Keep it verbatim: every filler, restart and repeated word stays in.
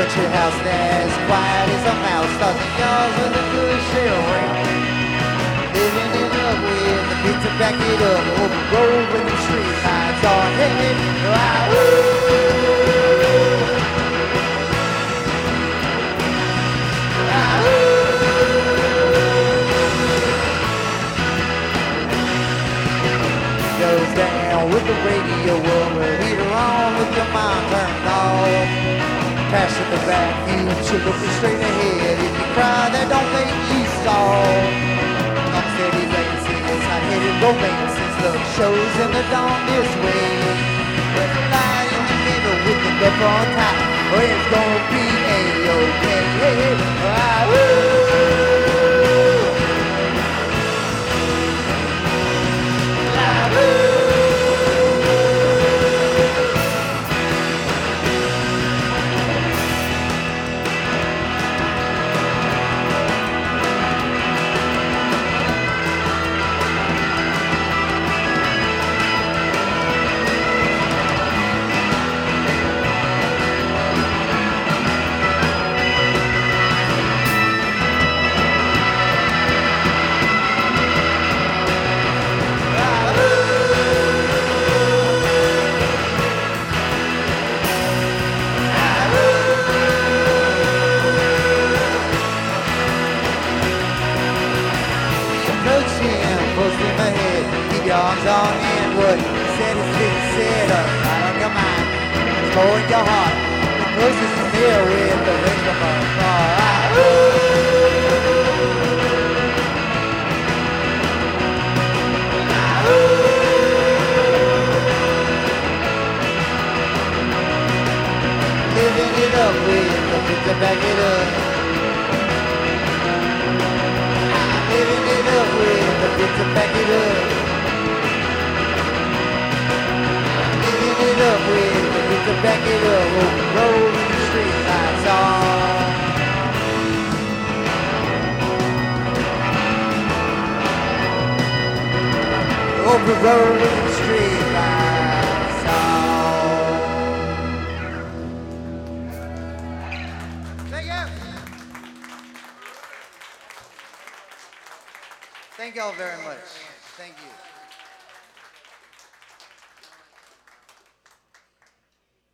country house that's quiet as a mouse, starting yards with a good shell ring. Living it up with the beat to back it up, open road with the street lights on. Hey, hey, ah, woo! Ah, woo! Goes down with the radio woman, heater on with your mind turned off. Pass in the vacuum, she'll look straight ahead. If you cry, that don't make you soft. I'm steady laces, hot-headed romances, love shows in the dawn this way. With a light in the middle with the love on top, oh, it's gonna be A-okay. Hey, hey, ah, woo! Arms on inward, set his feet set up, right on your mind, slow in your heart, the closest is there with the rest of our car. Ah, ah, living it up with the beat to back it up. Ah, living it up with the beat to back it up. It up with the beat to back it up, open road with the street lights on. Open road with the street lights on. Thank you. Thank y'all very much. Thank you.